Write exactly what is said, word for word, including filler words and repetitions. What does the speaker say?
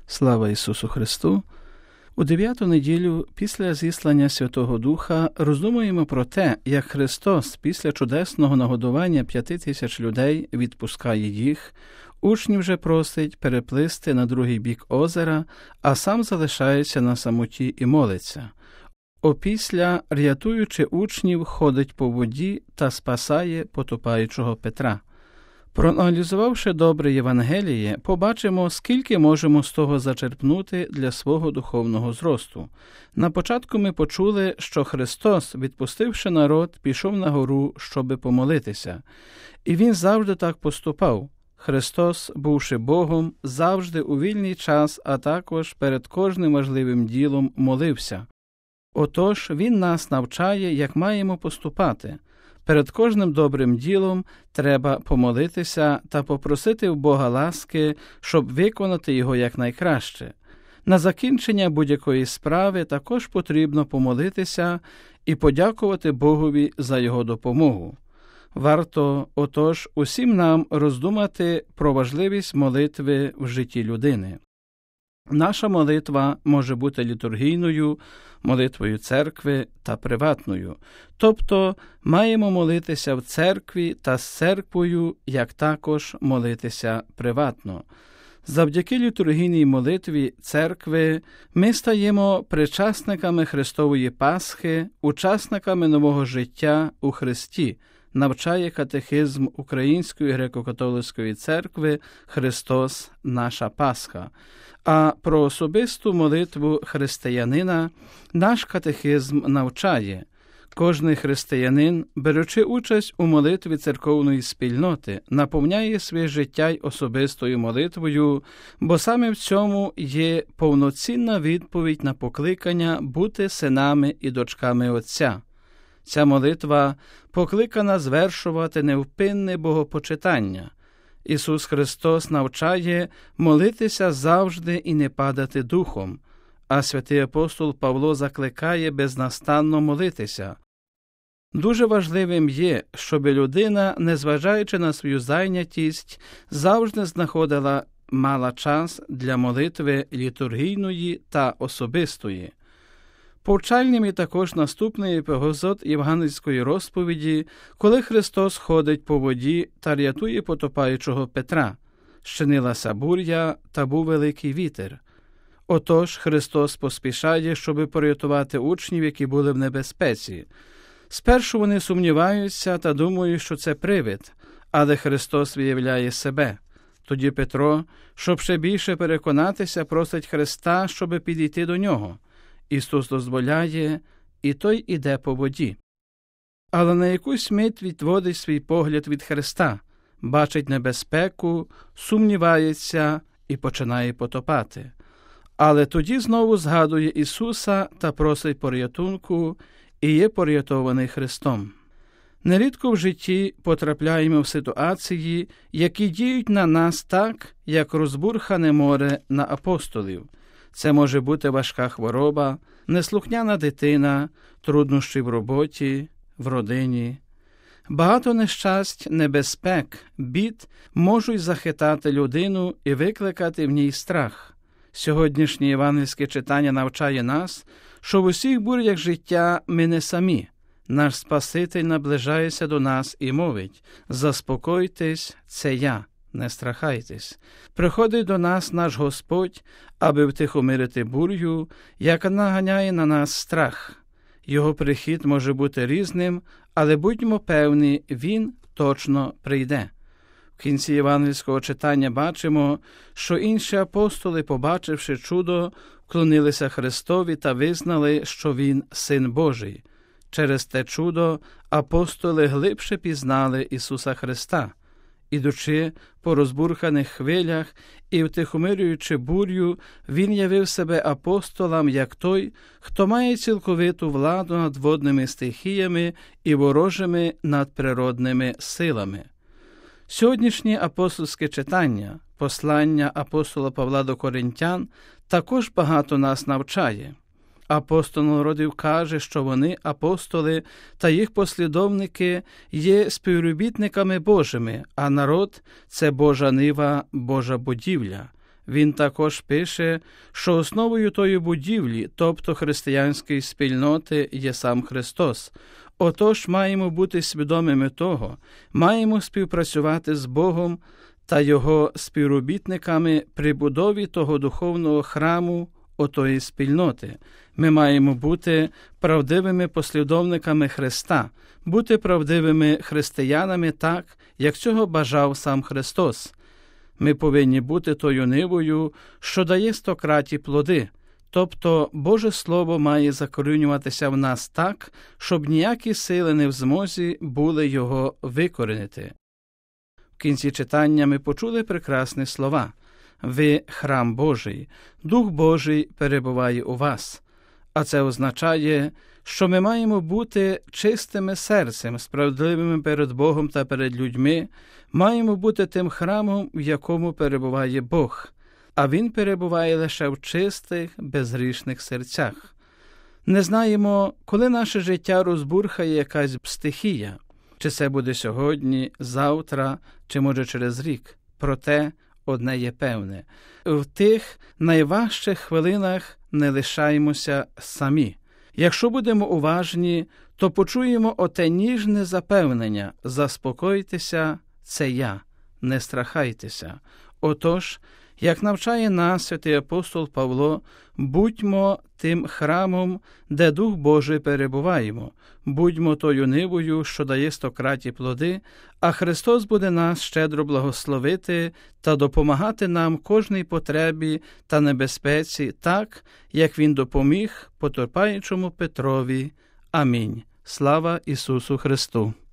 Слава Ісусу Христу! У дев'яту неділю після зіслання Святого Духа роздумуємо про те, як Христос після чудесного нагодування п'яти тисяч людей відпускає їх, учнів же просить переплисти на другий бік озера, а сам залишається на самоті і молиться. Опісля, рятуючи учнів, ходить по воді та спасає потопаючого Петра. Проаналізувавши добре Євангеліє, побачимо, скільки можемо з того зачерпнути для свого духовного зросту. На початку ми почули, що Христос, відпустивши народ, пішов на гору, щоби помолитися. І Він завжди так поступав. Христос, бувши Богом, завжди у вільний час, а також перед кожним важливим ділом молився. Отож, Він нас навчає, як маємо поступати. Перед кожним добрим ділом треба помолитися та попросити в Бога ласки, щоб виконати його якнайкраще. На закінчення будь-якої справи також потрібно помолитися і подякувати Богові за його допомогу. Варто, отож, усім нам роздумати про важливість молитви в житті людини. Наша молитва може бути літургійною, молитвою церкви та приватною. Тобто, маємо молитися в церкві та з церквою, як також молитися приватно. Завдяки літургійній молитві церкви ми стаємо причасниками Христової Пасхи, учасниками нового життя у Христі, навчає катехизм Української греко-католицької церкви «Христос – наша Пасха». А про особисту молитву християнина наш катехизм навчає. Кожний християнин, беручи участь у молитві церковної спільноти, наповняє своє життя й особистою молитвою, бо саме в цьому є повноцінна відповідь на покликання бути синами і дочками Отця. Ця молитва покликана звершувати невпинне богопочитання. Ісус Христос навчає молитися завжди і не падати духом, а святий апостол Павло закликає безнастанно молитися. Дуже важливим є, щоб людина, незважаючи на свою зайнятість, завжди знаходила мала час для молитви літургійної та особистої. Повчальним є також наступний епізод євангельської розповіді, коли Христос ходить по воді та рятує потопаючого Петра. Щинилася буря та був великий вітер. Отож, Христос поспішає, щоби порятувати учнів, які були в небезпеці. Спершу вони сумніваються та думають, що це привид, але Христос виявляє себе. Тоді Петро, щоб ще більше переконатися, просить Христа, щоби підійти до нього. Ісус дозволяє, і той іде по воді. Але на якусь мить відводить свій погляд від Христа, бачить небезпеку, сумнівається і починає потопати. Але тоді знову згадує Ісуса та просить порятунку і є порятований Христом. Нерідко в житті потрапляємо в ситуації, які діють на нас так, як розбурхане море на апостолів. Це може бути важка хвороба, неслухняна дитина, труднощі в роботі, в родині. Багато нещасть, небезпек, бід можуть захитати людину і викликати в ній страх. Сьогоднішнє євангельське читання навчає нас, що в усіх бурях життя ми не самі. Наш Спаситель наближається до нас і мовить: «Заспокойтесь, це я». Не страхайтесь. Приходить до нас наш Господь, аби втихомирити бурю, яка наганяє на нас страх. Його прихід може бути різним, але будьмо певні, Він точно прийде. В кінці євангельського читання бачимо, що інші апостоли, побачивши чудо, вклонилися Христові та визнали, що Він – Син Божий. Через те чудо апостоли глибше пізнали Ісуса Христа. Ідучи по розбурханих хвилях і втихомирюючи бурю, Він явив себе апостолам як той, хто має цілковиту владу над водними стихіями і ворожими надприродними силами. Сьогоднішнє апостольське читання, послання апостола Павла до Коринтян, також багато нас навчає. Апостол народів каже, що вони, апостоли та їх послідовники, є співробітниками Божими, а народ – це Божа нива, Божа будівля. Він також пише, що основою тої будівлі, тобто християнської спільноти, є сам Христос. Отож, маємо бути свідомими того, маємо співпрацювати з Богом та Його співробітниками при будові того духовного храму, отої спільноти. Ми маємо бути правдивими послідовниками Христа, бути правдивими християнами так, як цього бажав сам Христос. Ми повинні бути тою нивою, що дає стократі плоди, тобто Боже Слово має закорінюватися в нас так, щоб ніякі сили не в змозі були його викорінити. В кінці читання ми почули прекрасні слова. Ви – храм Божий, Дух Божий перебуває у вас. А це означає, що ми маємо бути чистими серцем, справедливими перед Богом та перед людьми, маємо бути тим храмом, в якому перебуває Бог, а Він перебуває лише в чистих, безгрішних серцях. Не знаємо, коли наше життя розбурхає якась стихія, чи це буде сьогодні, завтра, чи може через рік. Проте одне є певне – в тих найважчих хвилинах не лишаємося самі. Якщо будемо уважні, то почуємо оте ніжне запевнення «Заспокойтеся, це я, не страхайтеся». Отож, як навчає нас святий апостол Павло, будьмо тим храмом, де Дух Божий перебуваємо, будьмо тою нивою, що дає стократі плоди, а Христос буде нас щедро благословити та допомагати нам кожній потребі та небезпеці так, як Він допоміг потерпаючому Петрові. Амінь. Слава Ісусу Христу!